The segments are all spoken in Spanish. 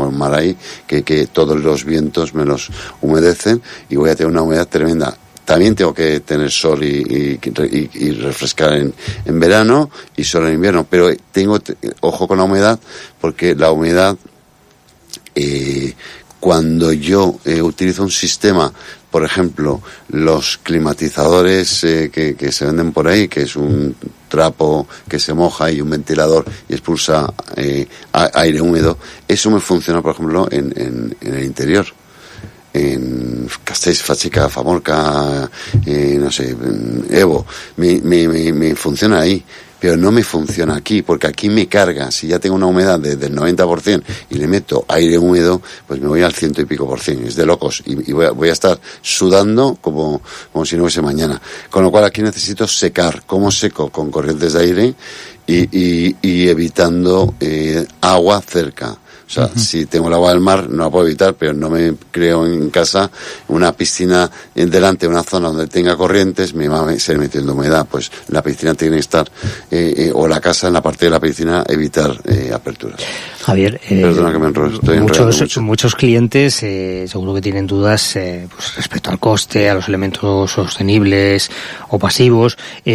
tengo el mar ahí, que todos los vientos me los humedecen y voy a tener una humedad tremenda. También tengo que tener sol y refrescar en verano y sol en invierno, pero ojo con la humedad, porque la humedad, cuando yo utilizo un sistema, por ejemplo, los climatizadores que se venden por ahí, que es un trapo que se moja y un ventilador y expulsa aire húmedo, eso me funciona, por ejemplo, en el interior. En Castells, Fachica, Famorca, no sé, Evo, me funciona ahí, pero no me funciona aquí, porque aquí me carga. Si ya tengo una humedad del 90% y le meto aire húmedo, pues me voy al 100 y pico %, es de locos, y voy a estar sudando como si no hubiese mañana. Con lo cual aquí necesito secar. ¿Cómo seco? Con corrientes de aire y evitando agua cerca. O sea, si tengo el agua del mar, no la puedo evitar, pero no me creo en casa una piscina delante de una zona donde tenga corrientes, me va a seguir metiendo humedad. Pues la piscina tiene que estar, o la casa en la parte de la piscina, evitar aperturas. Javier, perdona que me enrollo, muchos clientes seguro que tienen dudas pues respecto al coste, a los elementos sostenibles o pasivos.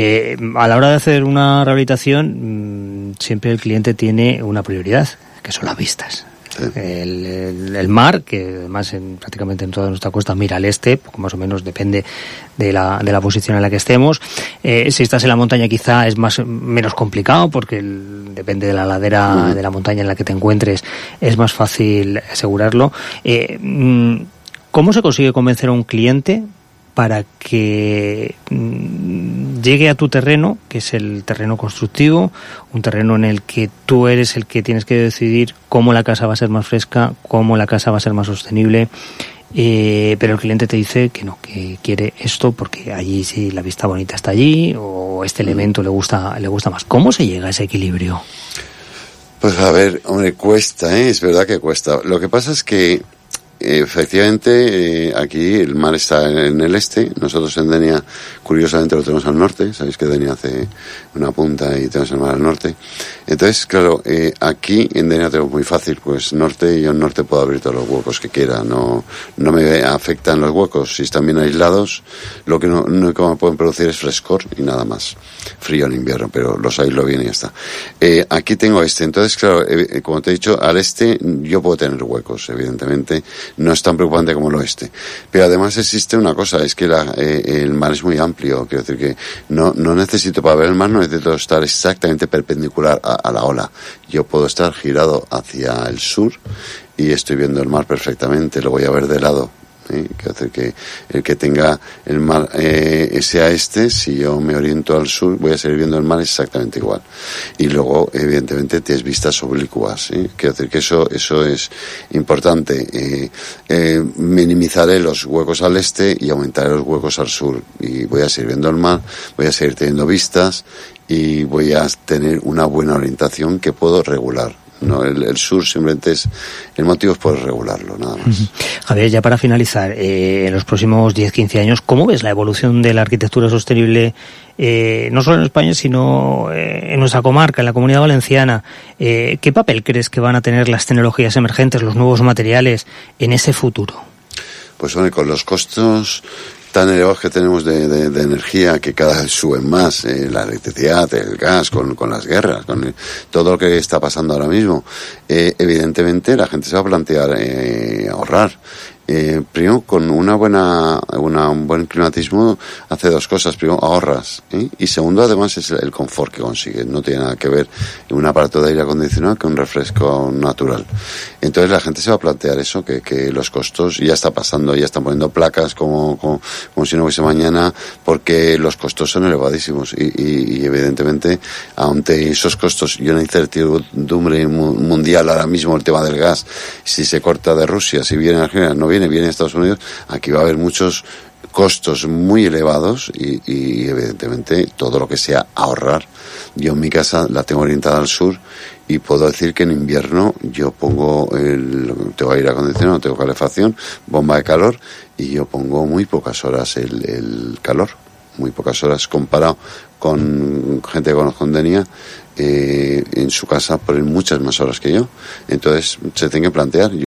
A la hora de hacer una rehabilitación, siempre el cliente tiene una prioridad, que son las vistas. Sí. El mar, que además prácticamente en toda nuestra costa mira al este, poco más o menos depende de la posición en la que estemos. Si estás en la montaña quizá es menos complicado, porque depende de la ladera de la montaña en la que te encuentres, es más fácil asegurarlo. ¿Cómo se consigue convencer a un cliente para que llegue a tu terreno, que es el terreno constructivo, un terreno en el que tú eres el que tienes que decidir cómo la casa va a ser más fresca, cómo la casa va a ser más sostenible, pero el cliente te dice que no, que quiere esto porque allí sí la vista bonita está allí, o este elemento le gusta más? ¿Cómo se llega a ese equilibrio? Pues a ver, hombre, cuesta, es verdad que cuesta. Lo que pasa es que efectivamente, aquí el mar está en el este. Nosotros en Denia, curiosamente, lo tenemos al norte. Sabéis que Denia hace una punta y tenemos el mar al norte. Entonces, claro, aquí en Denia tenemos muy fácil, pues norte, y yo en norte puedo abrir todos los huecos que quiera. No me afectan los huecos. Si están bien aislados, lo que no me pueden producir es frescor y nada más. Frío en invierno, pero los aíslo bien y ya está. Aquí tengo este. Entonces, claro, como te he dicho, al este yo puedo tener huecos, evidentemente. No es tan preocupante como el oeste. Pero además existe una cosa, es que el mar es muy amplio. Quiero decir que no necesito, para ver el mar, no necesito estar exactamente perpendicular a la ola. Yo puedo estar girado hacia el sur y estoy viendo el mar perfectamente, lo voy a ver de lado. Quiero decir que el que tenga el mar ese a este, si yo me oriento al sur, voy a seguir viendo el mar exactamente igual. Y luego, evidentemente, tienes vistas oblicuas. Quiero decir que eso es importante. Minimizaré los huecos al este y aumentaré los huecos al sur. Y voy a seguir viendo el mar, voy a seguir teniendo vistas y voy a tener una buena orientación que puedo regular. No, el sur simplemente el motivo es poder regularlo, nada más. Javier, ya para finalizar, en los próximos 10-15 años, ¿cómo ves la evolución de la arquitectura sostenible, no solo en España, sino en nuestra comarca, en la Comunidad Valenciana? ¿Qué papel crees que van a tener las tecnologías emergentes, los nuevos materiales en ese futuro? Pues hombre, con los costos tan elevados que tenemos de energía, que cada vez suben más, la electricidad, el gas, con las guerras, con todo lo que está pasando ahora mismo, evidentemente la gente se va a plantear ahorrar. Primero, con un buen climatismo hace dos cosas. Primero, ahorras, y segundo, además, es el confort que consigues. No tiene nada que ver un aparato de aire acondicionado que un refresco natural. Entonces la gente se va a plantear eso, que los costos ya está pasando, ya están poniendo placas como si no hubiese mañana, porque los costos son elevadísimos y evidentemente, ante esos costos y una incertidumbre mundial ahora mismo, el tema del gas, si se corta de Rusia, si viene Argentina, no viene Estados Unidos, aquí va a haber muchos costos muy elevados y evidentemente todo lo que sea ahorrar. Yo en mi casa la tengo orientada al sur y puedo decir que en invierno yo pongo tengo aire acondicionado, tengo calefacción, bomba de calor, y yo pongo muy pocas horas el calor, muy pocas horas comparado con gente que conozco en Denia. En su casa ponen muchas más horas que yo. Entonces se tiene que plantear.